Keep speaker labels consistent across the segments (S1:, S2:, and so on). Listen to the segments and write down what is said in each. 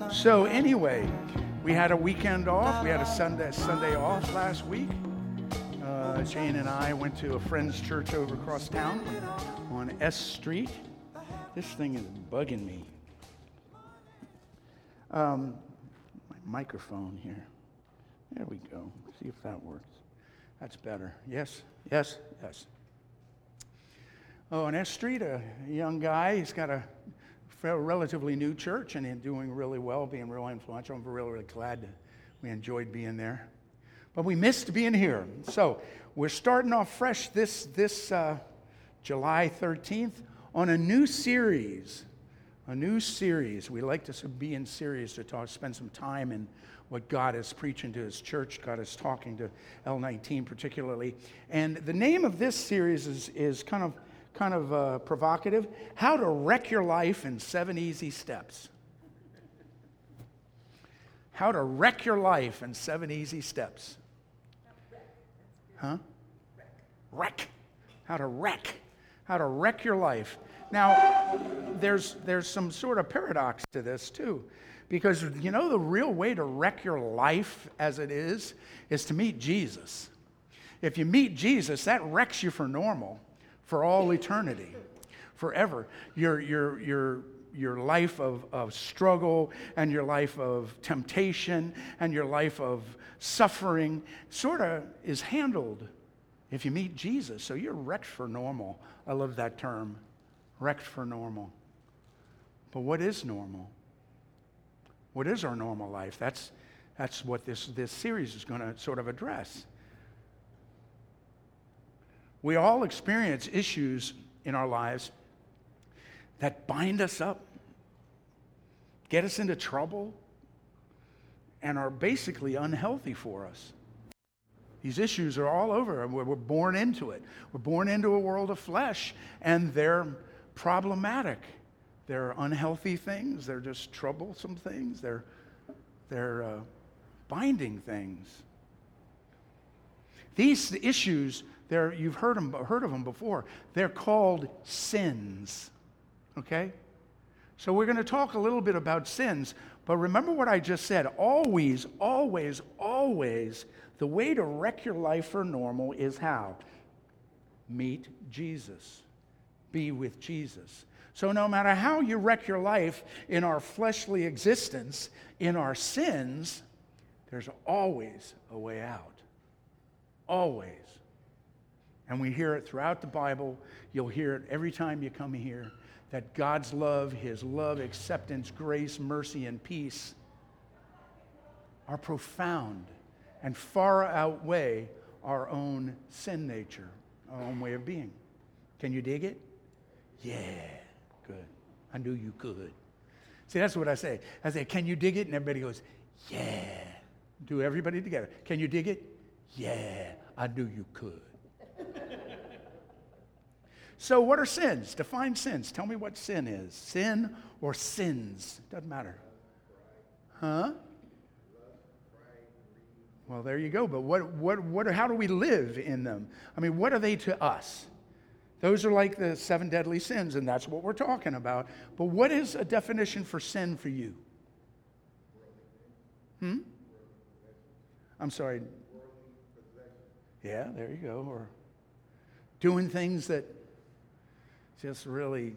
S1: So anyway, we had a weekend off. We had a Sunday off last week. Jane and I went to a friend's church over across town on S Street. This thing is bugging me. My microphone here. There we go. See if that works. That's better. Yes. Oh, on S Street, a young guy. He's got a relatively new church, and he's doing really well, being real influential. I'm really glad that we enjoyed being there. But we missed being here. So we're starting off fresh this July 13th on a new series. We like to be in series to spend some time in what God is preaching to His church. God is talking to L19 particularly. And the name of this series is kind of provocative. How to Wreck Your Life in 7 Easy Steps. How to wreck your life in 7 easy steps. Huh? Wreck. How to wreck your life. Now, there's some sort of paradox to this too, because you know the real way to wreck your life as it is to meet Jesus. If you meet Jesus, that wrecks you for normal, for all eternity, forever. Your life of struggle and your life of temptation and your life of suffering sort of is handled if you meet Jesus. So you're wrecked for normal. I love that term, wrecked for normal. But what is normal? What is our normal life? That's what this series is going to sort of address. We all experience issues in our lives that bind us up, get us into trouble, and are basically unhealthy for us. These issues are all over. We're born into it. We're born into a world of flesh, and they're problematic. They're unhealthy things. They're just troublesome things. They're binding things. These issues, you've heard of them before. They're called sins. Okay? So we're going to talk a little bit about sins, but remember what I just said. Always, the way to wreck your life for normal is how? Meet Jesus. Be with Jesus. So no matter how you wreck your life in our fleshly existence, in our sins, there's always a way out. Always. And we hear it throughout the Bible. You'll hear it every time you come here. That God's love, His love, acceptance, grace, mercy, and peace are profound and far outweigh our own sin nature, our own way of being. Can you dig it? Yeah, good. I knew you could. See, that's what I say. I say, can you dig it? And everybody goes, yeah. Do everybody together. Can you dig it? Yeah, I knew you could. So what are sins? Define sins. Tell me what sin is. Sin or sins. Doesn't matter. Huh? Well, there you go. But how do we live in them? I mean, what are they to us? Those are like the 7 deadly sins, and that's what we're talking about. But what is a definition for sin for you? I'm sorry. Yeah, there you go. Or doing things that just really,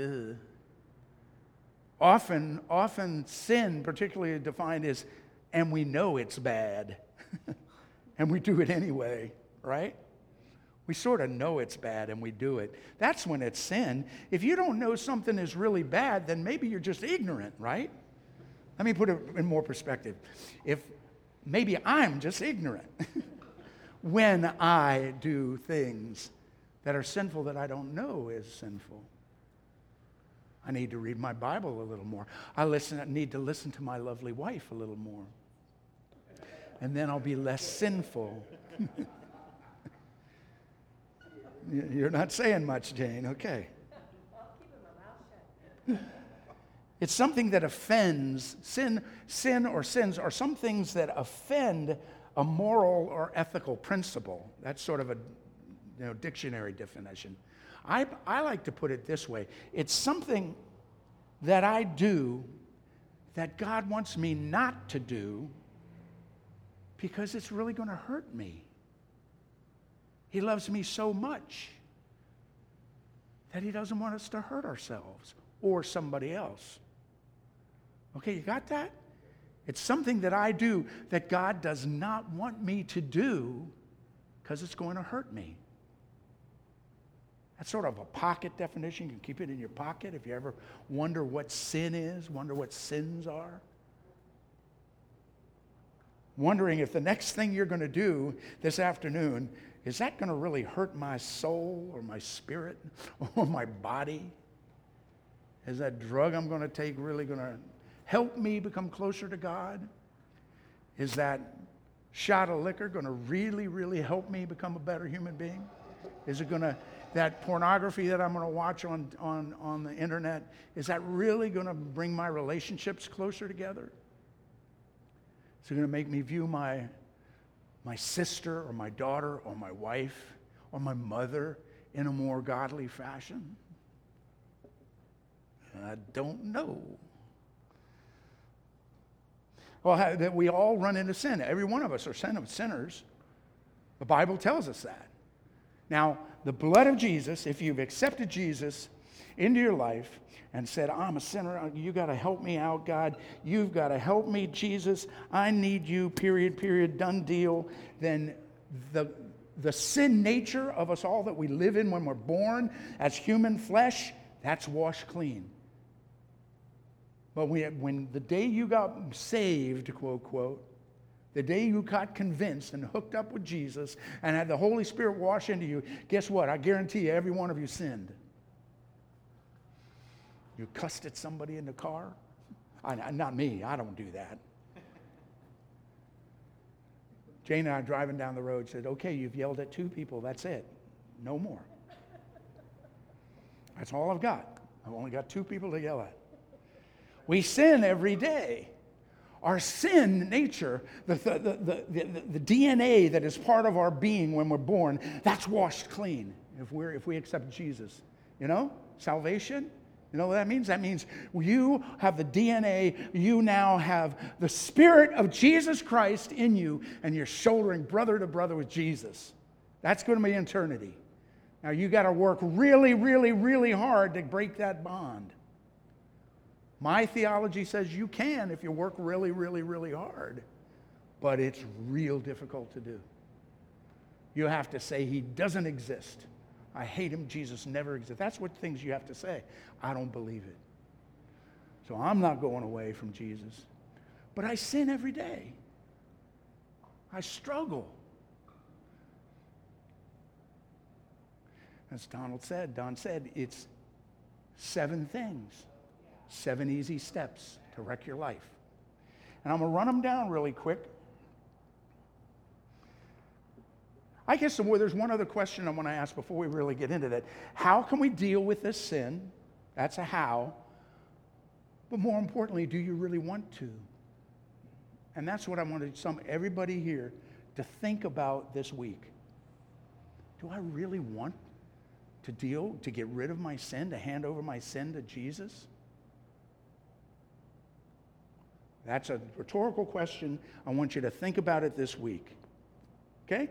S1: Often sin, particularly defined as, and we know it's bad, and we do it anyway, right? We sort of know it's bad and we do it. That's when it's sin. If you don't know something is really bad, then maybe you're just ignorant, right? Let me put it in more perspective. If maybe I'm just ignorant when I do things that are sinful that I don't know is sinful. I need to read my Bible a little more. I need to listen to my lovely wife a little more. And then I'll be less sinful. You're not saying much, Jane. Okay. It's something that offends. Sin or sins are some things that offend a moral or ethical principle. That's sort of a dictionary definition. I like to put it this way. It's something that I do that God wants me not to do because it's really going to hurt me. He loves me so much that he doesn't want us to hurt ourselves or somebody else. Okay, you got that? It's something that I do that God does not want me to do because it's going to hurt me. That's sort of a pocket definition. You can keep it in your pocket if you ever wonder what sin is, wonder what sins are. Wondering if the next thing you're going to do this afternoon, is that going to really hurt my soul or my spirit or my body? Is that drug I'm going to take really going to help me become closer to God? Is that shot of liquor going to really, really help me become a better human being? Is it going to, that pornography that I'm going to watch on the internet, is that really going to bring my relationships closer together? Is it going to make me view my sister or my daughter or my wife or my mother in a more godly fashion? I don't know. Well, that we all run into sin. Every one of us are sinners. The Bible tells us that. Now, the blood of Jesus, if you've accepted Jesus into your life and said, I'm a sinner, you got to help me out, God. You've got to help me, Jesus. I need you, period, done deal. Then the sin nature of us all that we live in when we're born as human flesh, that's washed clean. But when the day you got saved, quote, the day you got convinced and hooked up with Jesus and had the Holy Spirit wash into you, guess what? I guarantee you, every one of you sinned. You cussed at somebody in the car? Not me. I don't do that. Jane and I driving down the road said, okay, you've yelled at 2 people. That's it. No more. That's all I've got. I've only got 2 people to yell at. We sin every day. Our sin nature, the DNA that is part of our being when we're born, that's washed clean if we accept Jesus. You know, salvation. You know what that means? That means you have the DNA, you now have the Spirit of Jesus Christ in you, and you're shouldering brother to brother with Jesus. That's going to be eternity. Now you got to work really, really, really hard to break that bond. My theology says you can if you work really, really, really hard, but it's real difficult to do. You have to say he doesn't exist. I hate him. Jesus never exists. That's what things you have to say. I don't believe it. So I'm not going away from Jesus. But I sin every day. I struggle. As Don said, it's 7 things. 7 easy steps to wreck your life. And I'm going to run them down really quick. I guess there's one other question I want to ask before we really get into that. How can we deal with this sin? That's a how. But more importantly, do you really want to? And that's what I wanted everybody here to think about this week. Do I really want to get rid of my sin, to hand over my sin to Jesus? That's a rhetorical question. I want you to think about it this week. Okay?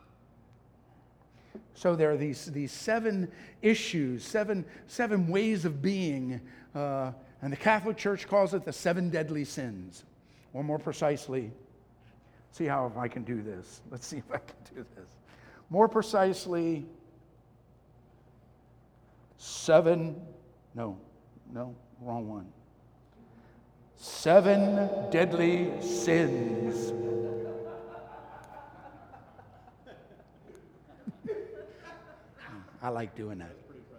S1: So there are these 7 issues, seven ways of being, and the Catholic Church calls it the 7 deadly sins. Or more precisely, see how I can do this. Let's see if I can do this. More precisely, 7, no, wrong one. 7 deadly sins. I like doing that.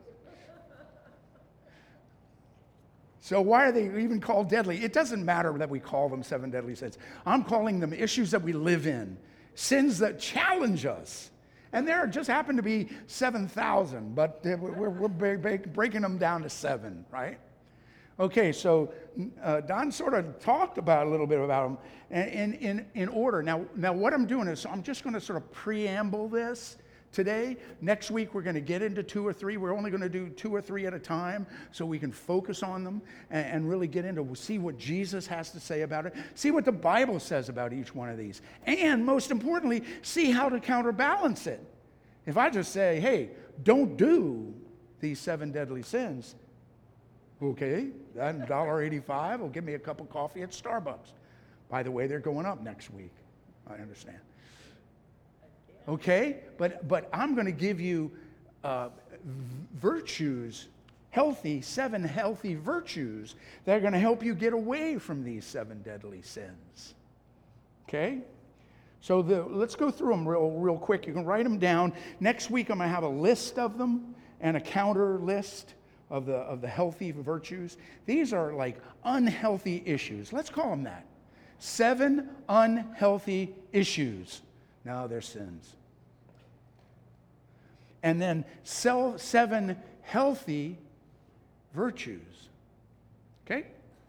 S1: So why are they even called deadly? It doesn't matter that we call them 7 deadly sins. I'm calling them issues that we live in, sins that challenge us. And there just happen to be 7,000, but we're breaking them down to 7, right? Okay, so Don sort of talked about a little bit about them in order. Now what I'm doing is I'm just going to sort of preamble this today. Next week, we're going to get into 2 or 3. We're only going to do 2 or 3 at a time so we can focus on them and really get into, see what Jesus has to say about it, see what the Bible says about each one of these, and most importantly, see how to counterbalance it. If I just say, hey, don't do these 7 deadly sins, okay, that $1.85 will give me a cup of coffee at Starbucks. By the way, they're going up next week. I understand. Okay, but I'm going to give you virtues, 7 healthy virtues that are going to help you get away from these 7 deadly sins. Okay? So let's go through them real quick. You can write them down. Next week I'm going to have a list of them and a counter list of the healthy virtues. These are like unhealthy issues. Let's call them that. 7 unhealthy issues. No, they're sins. And then 7 healthy virtues. Okay?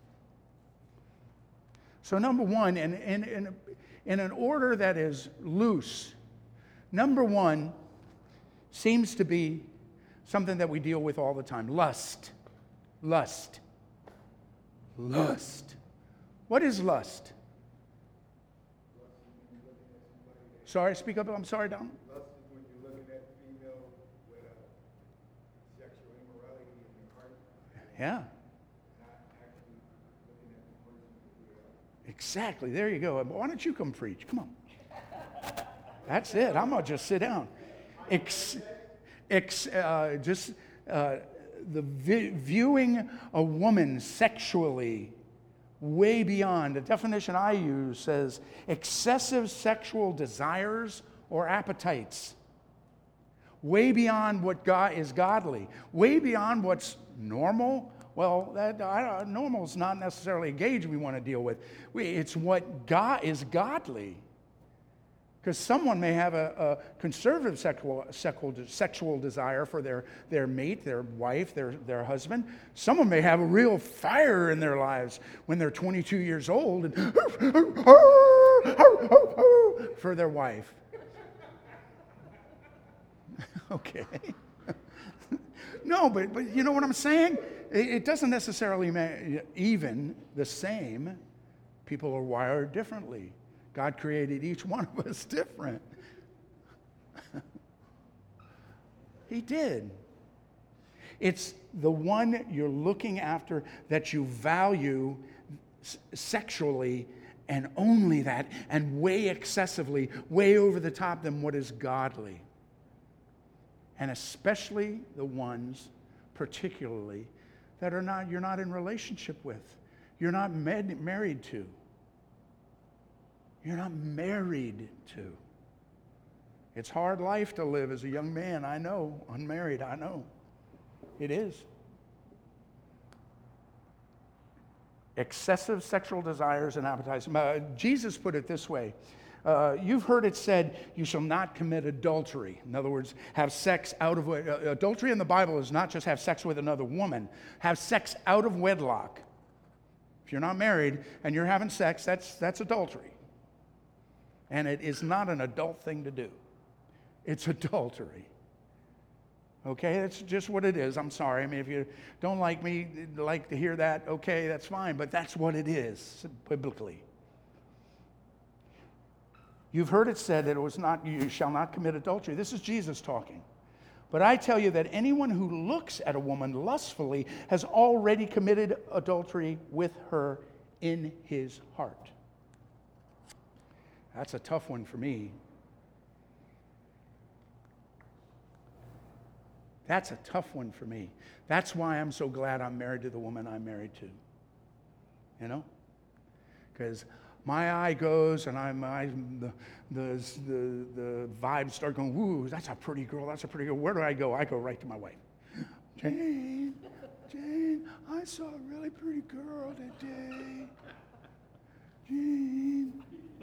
S1: So number 1, and in an order that is loose, number 1 seems to be something that we deal with all the time. Lust. Lust. Lust. What is lust? Sorry, speak up. I'm sorry, Don.
S2: Lust is when you're looking at female with sexual immorality in your heart.
S1: Yeah.
S2: Not actually looking at the person who they are.
S1: Exactly. There you go. Why don't you come preach? Come on. That's it. I'm going to just sit down. Viewing a woman sexually way beyond. The definition I use says excessive sexual desires or appetites. Way beyond what God is godly. Way beyond what's normal. Well, normal is not necessarily a gauge we want to deal with. It's what God is godly. Because someone may have a conservative sexual desire for their mate, their wife, their husband. Someone may have a real fire in their lives when they're 22 years old and for their wife. Okay. No, but you know what I'm saying? It doesn't necessarily mean even the same. People are wired differently. God created each one of us different. He did. It's the one you're looking after that you value sexually, and only that, and way excessively, way over the top than what is godly. And especially the ones, particularly, that you're not in relationship with. You're not married to. You're not married to. It's hard life to live as a young man, I know. Unmarried, I know. It is. Excessive sexual desires and appetites. Jesus put it this way. You've heard it said, you shall not commit adultery. In other words, have sex out of... adultery in the Bible is not just have sex with another woman. Have sex out of wedlock. If you're not married and you're having sex, that's adultery. And it is not an adult thing to do. It's adultery. Okay, that's just what it is. I'm sorry. I mean, if you don't like to hear that, okay, that's fine. But that's what it is, biblically. You've heard it said that you shall not commit adultery. This is Jesus talking. But I tell you that anyone who looks at a woman lustfully has already committed adultery with her in his heart. That's a tough one for me. That's a tough one for me. That's why I'm so glad I'm married to the woman I'm married to. You know? Because my eye goes and the vibes start going, woo, that's a pretty girl, that's a pretty girl. Where do I go? I go right to my wife. Jane, I saw a really pretty girl today. Jane.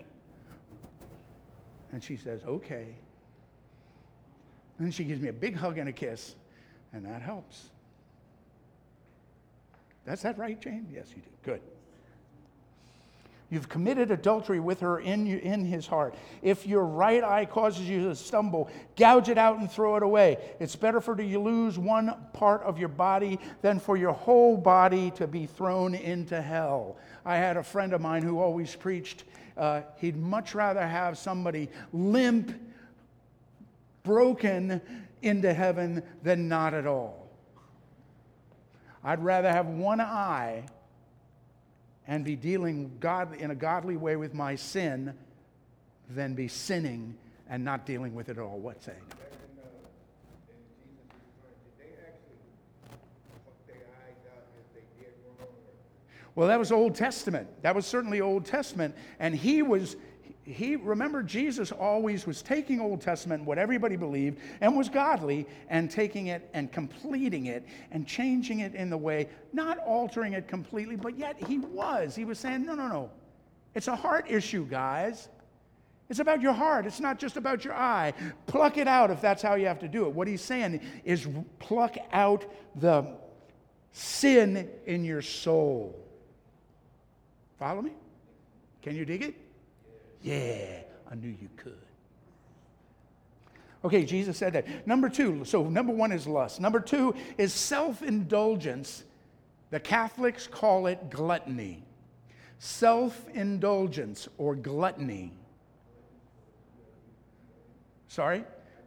S1: And she says, okay. And then she gives me a big hug and a kiss, and that helps. That's that right, Jane? Yes, you do. Good. You've committed adultery with her in his heart. If your right eye causes you to stumble, gouge it out and throw it away. It's better for you to lose one part of your body than for your whole body to be thrown into hell. I had a friend of mine who always preached, he'd much rather have somebody limp, broken into heaven than not at all. I'd rather have one eye and be dealing in a godly way with my sin than be sinning and not dealing with it at all. What's saying?
S2: In Jesus' return, did they actually put their eyes out if they did wrong?
S1: Well, that was Old Testament. That was certainly Old Testament. And remember, Jesus always was taking Old Testament, what everybody believed, and was godly, and taking it and completing it and changing it in the way, not altering it completely, but yet he was saying, no. It's a heart issue, guys. It's about your heart. It's not just about your eye. Pluck it out if that's how you have to do it. What he's saying is pluck out the sin in your soul. Follow me? Can you dig it? Yeah, I knew you could. Okay, Jesus said that. Number 2, so number 1 is lust. Number 2 is self-indulgence. The Catholics call it gluttony. Self-indulgence or gluttony. Sorry?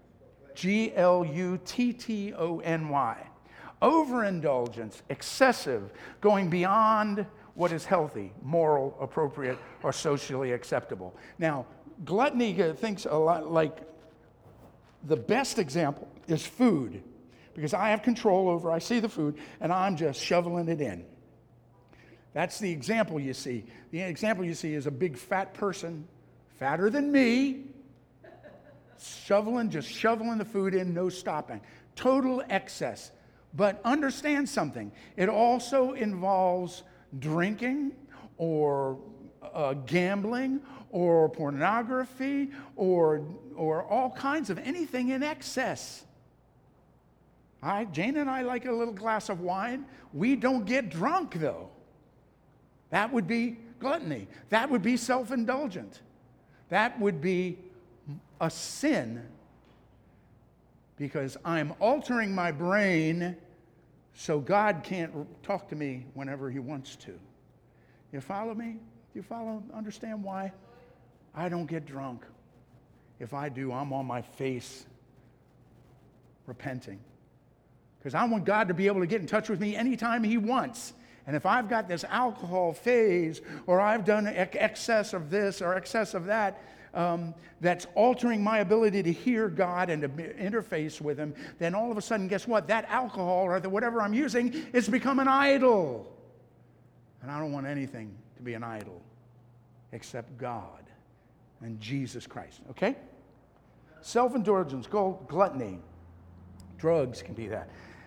S1: Gluttony. Overindulgence, excessive, going beyond what is healthy, moral, appropriate, or socially acceptable. Now, gluttony thinks a lot like the best example is food, because I have control over, I see the food, and I'm just shoveling it in. That's the example you see. The example you see is a big fat person, fatter than me, just shoveling the food in, no stopping. Total excess. But understand something. It also involves drinking or gambling or pornography or all kinds of anything in excess. Jane and I like a little glass of wine. We don't get drunk, though. That would be gluttony. That would be self-indulgent. That would be a sin, because I'm altering my brain so God can't talk to me whenever he wants to. You follow me? You understand why I don't get drunk? If I do, I'm on my face repenting. Because I want God to be able to get in touch with me anytime he wants. And if I've got this alcohol phase, or I've done excess of this or excess of that, that's altering my ability to hear God and to interface with him, then all of a sudden, guess what? That alcohol or whatever I'm using is become an idol. And I don't want anything to be an idol except God and Jesus Christ. Okay? Self-indulgence, gluttony. Drugs can be that.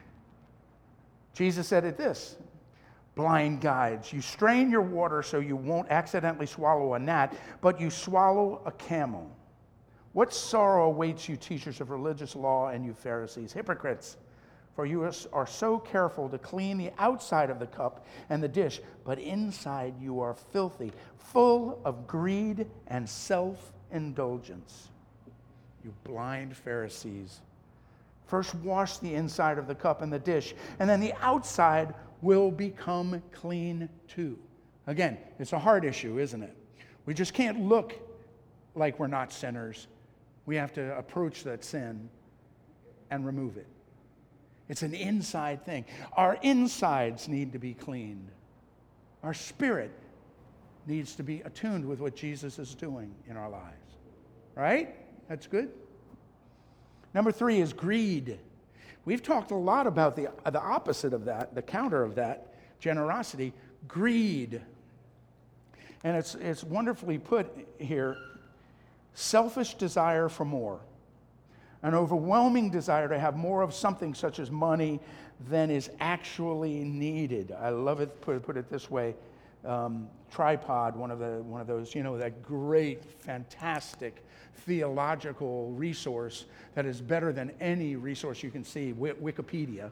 S1: Jesus said it this: blind guides. You strain your water so you won't accidentally swallow a gnat, but you swallow a camel. What sorrow awaits you, teachers of religious law, and you Pharisees, hypocrites! For you are so careful to clean the outside of the cup and the dish, but inside you are filthy, full of greed and self-indulgence. You blind Pharisees. First wash the inside of the cup and the dish, and then the outside will become clean too. Again, it's a heart issue, isn't it? We just can't look like we're not sinners. We have to approach that sin and remove it. It's an inside thing. Our insides need to be cleaned. Our spirit needs to be attuned with what Jesus is doing in our lives. Right? That's good. Number 3 is greed. We've talked a lot about the opposite of that, the counter of that, generosity, greed. And it's wonderfully put here: selfish desire for more. An overwhelming desire to have more of something such as money than is actually needed. I love it, put it this way. Tripod, one of those, that great, fantastic theological resource that is better than any resource you can see, Wikipedia.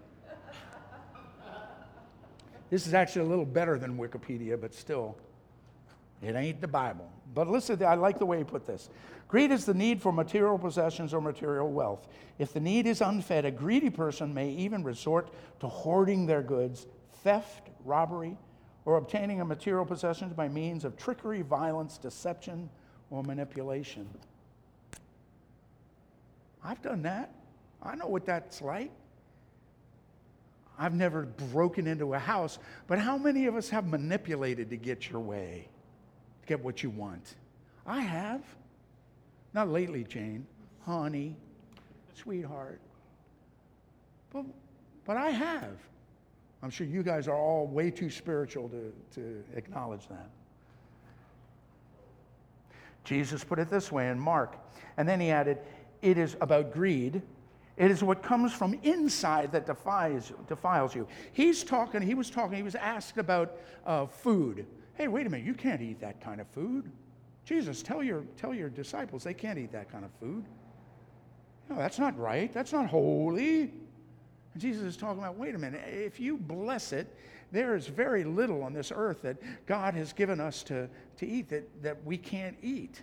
S1: This is actually a little better than Wikipedia, but still, It ain't the Bible. But listen, I like the way he put this. Greed is the need for material possessions or material wealth. If the need is unfed, a greedy person may even resort to hoarding their goods, theft, robbery, or obtaining a material possessions by means of trickery, violence, deception, or manipulation. I've done that. I know what that's like. I've never broken into a house, but how many of us have manipulated to get your way, to get what you want? I have. Not lately, Jane. Honey, sweetheart. But I have. I'm sure you guys are all way too spiritual to acknowledge that. Jesus put it this way in Mark. And then he added, it is about greed. It is what comes from inside that defiles you. He was asked about food. Hey, wait a minute, you can't eat that kind of food. Jesus, tell your disciples they can't eat that kind of food. No, that's not right. That's not holy. And Jesus is talking about, wait a minute, if you bless it, there is very little on this earth that God has given us to eat that we can't eat.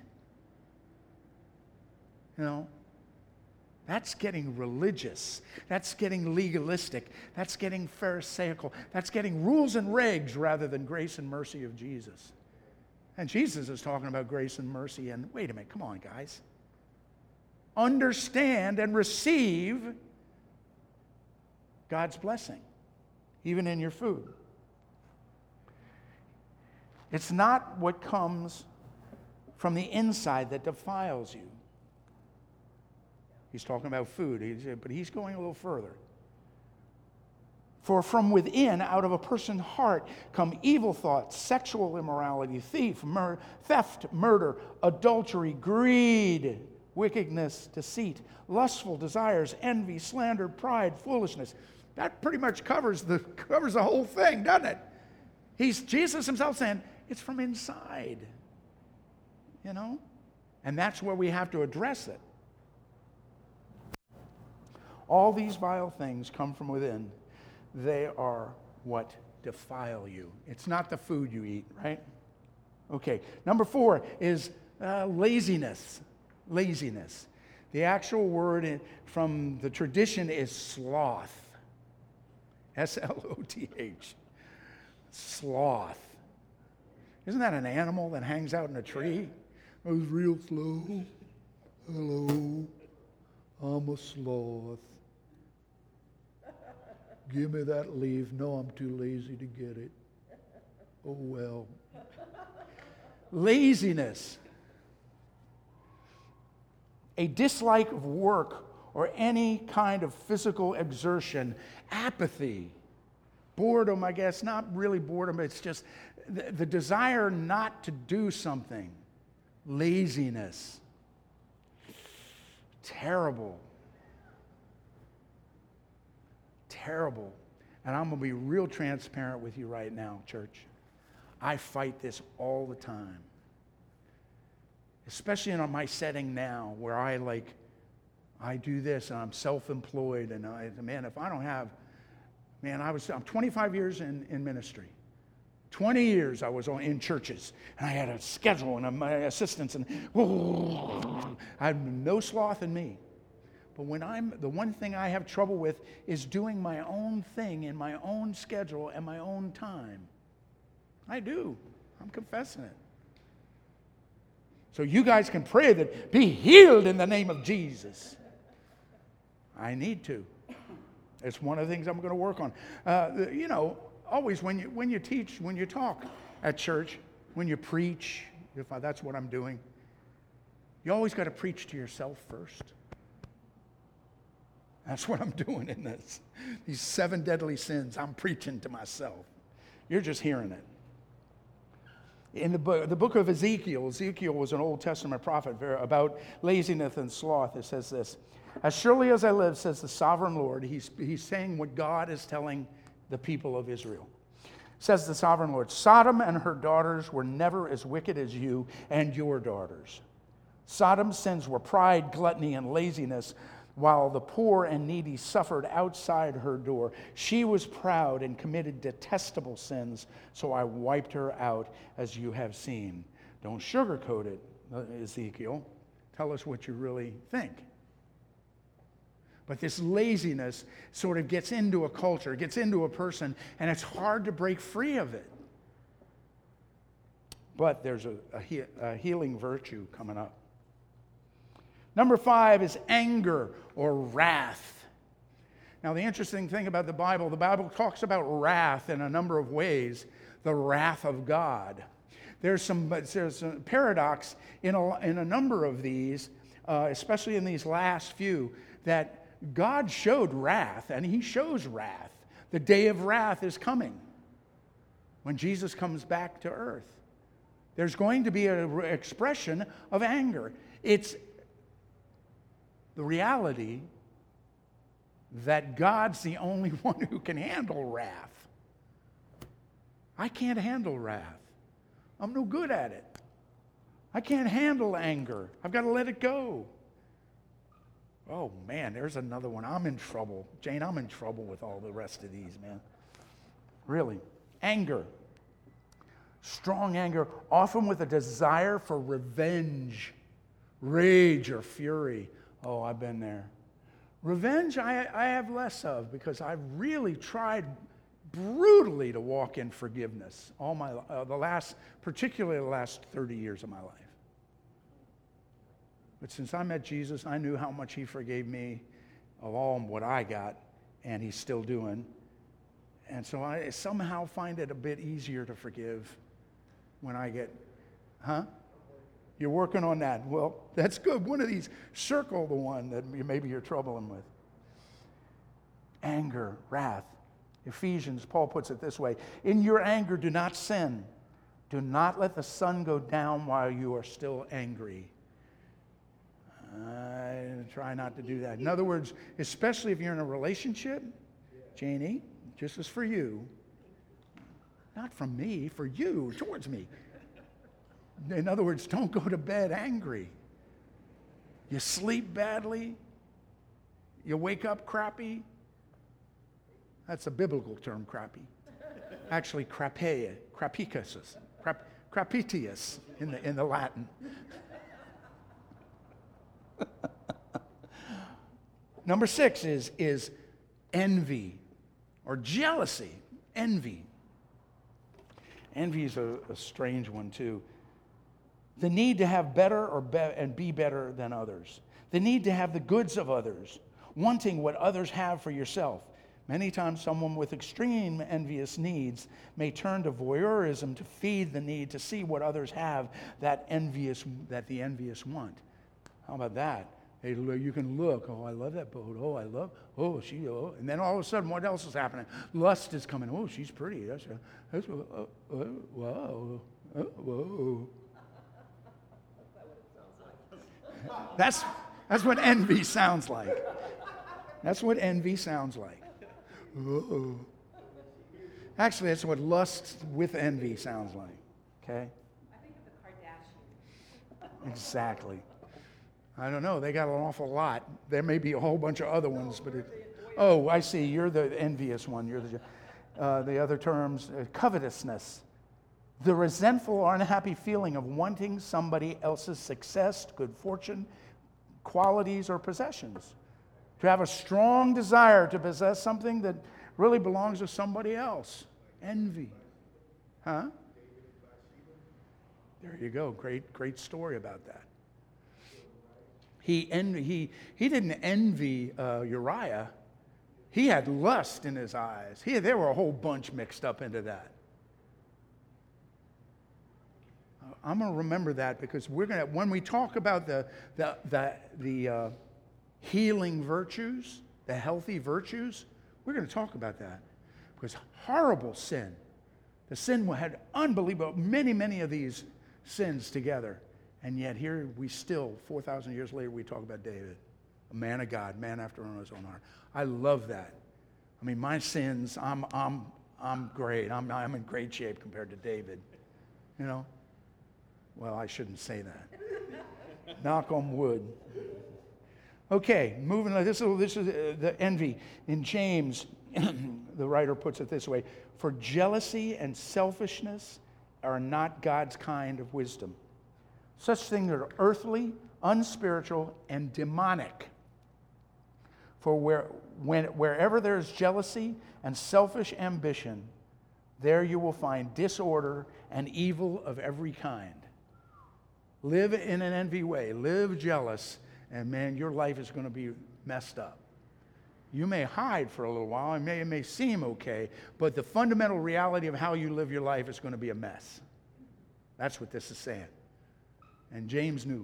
S1: You know? That's getting religious. That's getting legalistic. That's getting pharisaical. That's getting rules and regs rather than grace and mercy of Jesus. And Jesus is talking about grace and mercy. And wait a minute, come on, guys. Understand and receive God's blessing, even in your food. It's not what comes from the inside that defiles you. He's talking about food, but he's going a little further. For from within, out of a person's heart, come evil thoughts, sexual immorality, theft, murder, adultery, greed, wickedness, deceit, lustful desires, envy, slander, pride, foolishness. That pretty much covers the whole thing, doesn't it? Jesus himself saying, it's from inside. You know? And that's where we have to address it. All these vile things come from within. They are what defile you. It's not the food you eat, right? Okay. Number 4 is laziness. Laziness. The actual word from the tradition is sloth. S-L-O-T-H. Sloth. Isn't that an animal that hangs out in a tree? I was real slow. Hello. I'm a sloth. Give me that leaf. No, I'm too lazy to get it. Oh, well. Laziness. A dislike of work or any kind of physical exertion. Apathy. Boredom, I guess. Not really boredom. It's just the desire not to do something. Laziness. Terrible. Terrible. And I'm going to be real transparent with you right now, church. I fight this all the time. Especially in my setting now where I do this and I'm self-employed and I'm 25 years in ministry. 20 years I was in churches and I had a schedule and my assistants and I have no sloth in me. But the one thing I have trouble with is doing my own thing in my own schedule and my own time. I do. I'm confessing it. So you guys can pray that be healed in the name of Jesus. I need to. It's one of the things I'm going to work on. Always when you teach, when you talk at church, when you preach, that's what I'm doing, you always got to preach to yourself first. That's what I'm doing in this. These 7 deadly sins, I'm preaching to myself. You're just hearing it. In the book of Ezekiel was an Old Testament prophet about laziness and sloth. It says this, as surely as I live, says the sovereign Lord, he's saying what God is telling the people of Israel. Says the sovereign Lord, Sodom and her daughters were never as wicked as you and your daughters. Sodom's sins were pride, gluttony, and laziness, while the poor and needy suffered outside her door. She was proud and committed detestable sins, so I wiped her out as you have seen. Don't sugarcoat it, Ezekiel. Tell us what you really think. But this laziness sort of gets into a culture, gets into a person, and it's hard to break free of it. But there's a healing virtue coming up. Number 5 is anger or wrath. Now, the interesting thing about the Bible talks about wrath in a number of ways, the wrath of God. There's a paradox in a number of these, especially in these last few, that God showed wrath, and he shows wrath. The day of wrath is coming when Jesus comes back to earth. There's going to be an expression of anger. It's the reality that God's the only one who can handle wrath. I can't handle wrath. I'm no good at it. I can't handle anger. I've got to let it go. Oh, man, there's another one. I'm in trouble. Jane, I'm in trouble with all the rest of these, man. Really. Anger. Strong anger, often with a desire for revenge, rage, or fury. Oh, I've been there. Revenge, I have less of, because I've really tried brutally to walk in forgiveness all my particularly the last 30 years of my life. But since I met Jesus, I knew how much he forgave me of all what I got, and he's still doing. And so I somehow find it a bit easier to forgive when I get, You're working on that. Well, that's good. One of these, circle the one that maybe you're troubling with. Anger, wrath. Ephesians, Paul puts it this way: in your anger, do not sin. Do not let the sun go down while you are still angry. I try not to do that. In other words, especially if you're in a relationship, Janie, just as for you, not from me, for you, towards me. In other words, don't go to bed angry. You sleep badly. You wake up crappy. That's a biblical term, crappy. Actually, crapicus in the Latin. Number 6 is envy or jealousy. Envy. Envy is a strange one too. The need to have better and be better than others. The need to have the goods of others. Wanting what others have for yourself. Many times someone with extreme envious needs may turn to voyeurism to feed the need to see what others have that the envious want. How about that? Hey, you can look. Oh, I love that boat. Oh, and then all of a sudden, what else is happening? Lust is coming. Oh, she's pretty. Whoa. That's what envy sounds like. That's what envy sounds like. Whoa. Actually, that's what lust with envy sounds like. Okay?
S3: I think of the Kardashians.
S1: Exactly. I don't know. They got an awful lot. There may be a whole bunch of other ones, but I see. You're the envious one. You're the other terms, covetousness, the resentful or unhappy feeling of wanting somebody else's success, good fortune, qualities, or possessions. To have a strong desire to possess something that really belongs to somebody else. Envy. There you go. Great story about that. He didn't envy Uriah. He had lust in his eyes. There were a whole bunch mixed up into that. I'm going to remember that, because when we talk about the healing virtues, the healthy virtues, we're going to talk about that. Because horrible sin, the sin had unbelievable, many of these sins together. And yet here we still, 4,000 years later, we talk about David, a man of God, man after his own heart. I love that. I mean, my sins, I'm great. I'm in great shape compared to David. You know? Well, I shouldn't say that. Knock on wood. Okay, moving on. This is the envy. In James, the writer puts it this way: for jealousy and selfishness are not God's kind of wisdom. Such things are earthly, unspiritual, and demonic. For wherever there is jealousy and selfish ambition, there you will find disorder and evil of every kind. Live in an envy way, live jealous, and man, your life is going to be messed up. You may hide for a little while, it may seem okay, but the fundamental reality of how you live your life is going to be a mess. That's what this is saying. And James knew.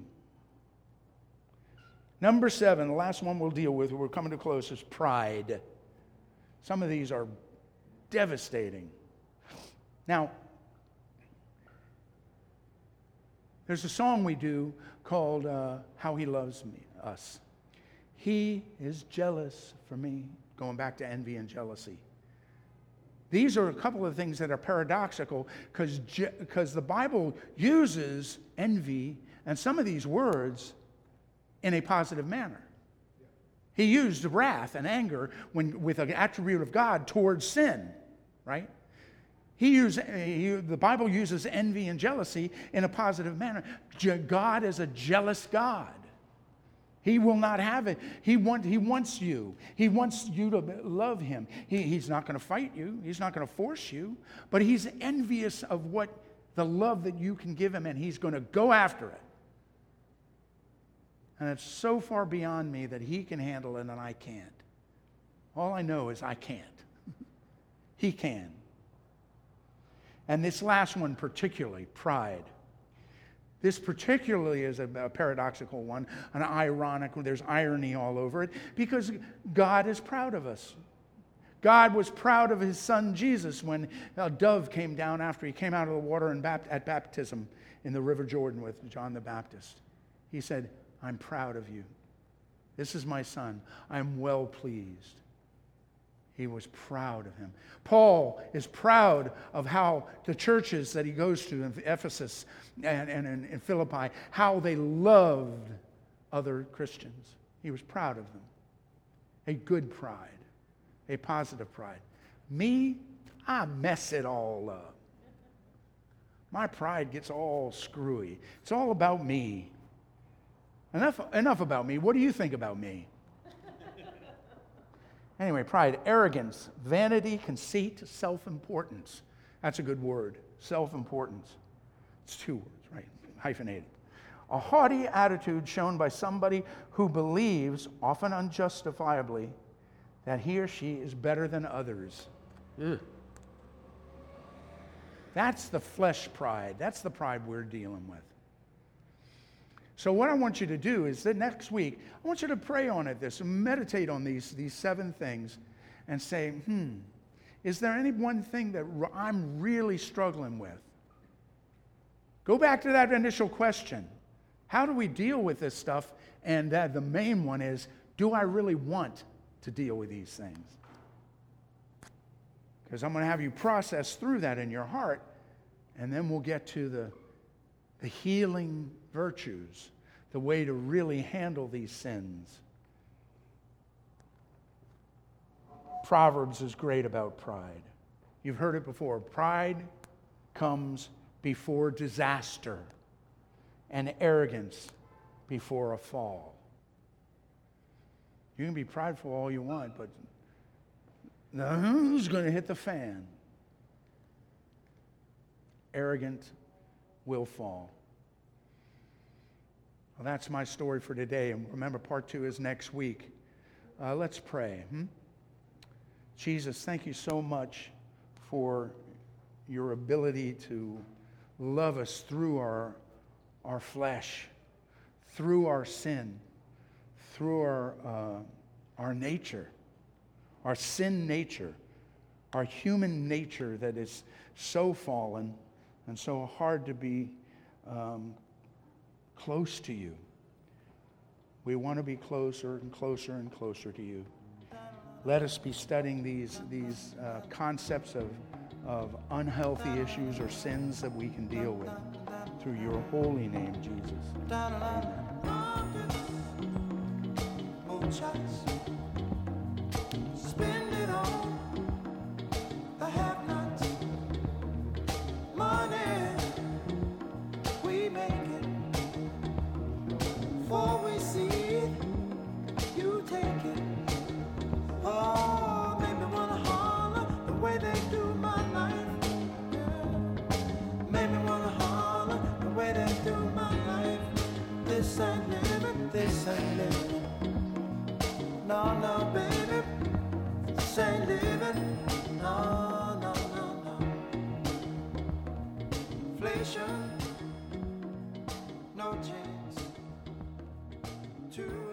S1: Number 7, the last one we'll deal with, we're coming to close, is pride. Some of these are devastating. Now, there's a song we do called How He Loves Us. He is jealous for me. Going back to envy and jealousy. These are a couple of things that are paradoxical because the Bible uses envy and some of these words in a positive manner. He used wrath and anger with an attribute of God towards sin, right? The Bible uses envy and jealousy in a positive manner. God is a jealous God. He will not have it. He wants you. He wants you to love him. He's not going to fight you. He's not going to force you. But he's envious of what the love that you can give him, and he's going to go after it. And it's so far beyond me that he can handle it and I can't. All I know is I can't. He can. And this last one particularly, pride. This particularly is a paradoxical one, an ironic, there's irony all over it, because God is proud of us. God was proud of his son Jesus when a dove came down after he came out of the water at baptism in the River Jordan with John the Baptist. He said, I'm proud of you. This is my son. I'm well pleased. He was proud of him. Paul is proud of how the churches that he goes to in Ephesus and in Philippi, how they loved other Christians. He was proud of them. A good pride, a positive pride. Me, I mess it all up. My pride gets all screwy. It's all about me. Enough about me. What do you think about me? Anyway, pride, arrogance, vanity, conceit, self-importance. That's a good word, self-importance. It's 2 words, right? Hyphenated. A haughty attitude shown by somebody who believes, often unjustifiably, that he or she is better than others. Ugh. That's the flesh pride. That's the pride we're dealing with. So what I want you to do is that next week, I want you to pray on it, meditate on these 7 things and say, is there any one thing that I'm really struggling with? Go back to that initial question. How do we deal with this stuff? And the main one is, do I really want to deal with these things? Because I'm going to have you process through that in your heart, and then we'll get to the healing virtues, the way to really handle these sins. Proverbs is great about pride. You've heard it before. Pride comes before disaster, and arrogance before a fall. You can be prideful all you want, but who's going to hit the fan? Arrogant will fall. Well, that's my story for today. And remember, part 2 is next week. Let's pray. Jesus, thank you so much for your ability to love us through our flesh, through our sin, through our nature, our sin nature, our human nature that is so fallen and so hard to be close to you. We want to be closer and closer and closer to you. Let us be studying these concepts of unhealthy issues or sins that we can deal with through your holy name, Jesus. Amen.
S4: shots. Spend it on the have-nots. Money, we make it. Before we see it, you take it. Oh, make me wanna holler the way they do my life. Yeah. Make me wanna holler the way they do my life. This ain't living, this ain't living. No, no, baby, this ain't living. No, no, no, no. Inflation, no chance to